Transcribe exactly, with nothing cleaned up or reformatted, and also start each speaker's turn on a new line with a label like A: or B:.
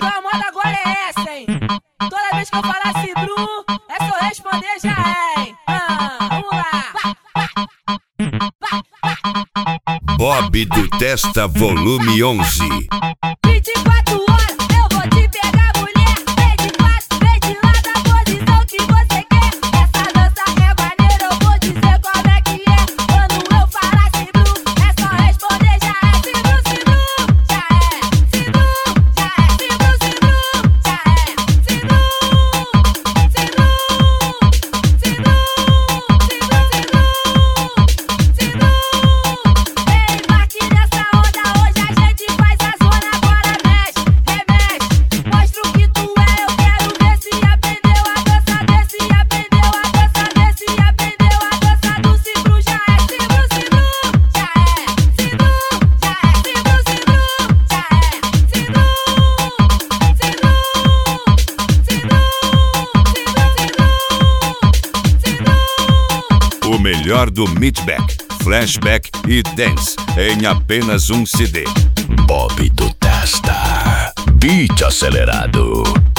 A: Então a moda agora é essa, hein? Toda vez que eu falar Cidru, é só responder já é, hein? Ah, vamos lá.
B: Bob do Testa Volume onze.
A: vinte e quatro horas, eu vou te pegar, mulher. Vem de quatro, vem de lá da posição que você quer. Essa dança é maneira, eu vou dizer como é que é. Quando eu falar Cidru, é só responder já é. Cidru, Cidru, já é. Cidru, já é. Cidru, Cidru, já é. Cidru, Cidru, Cidru, Cidru, Cidru, Cidru. Ei, embarque nessa onda, hoje a gente faz a zona. Agora mexe, remexe, mostra o que tu é. Eu quero ver se aprendeu a dança desse. Aprendeu a dança desse, aprendeu a dança do Cidru. Já é Cidru, Cidru, já é. Cidru, já é. Cidru, Cidru, já é. Cidru, Cidru, Cidru, Cidru, Cidru.
B: O melhor do Meatback, Flashback e Dance em apenas um C D.
C: Bob do Testa. Beat acelerado.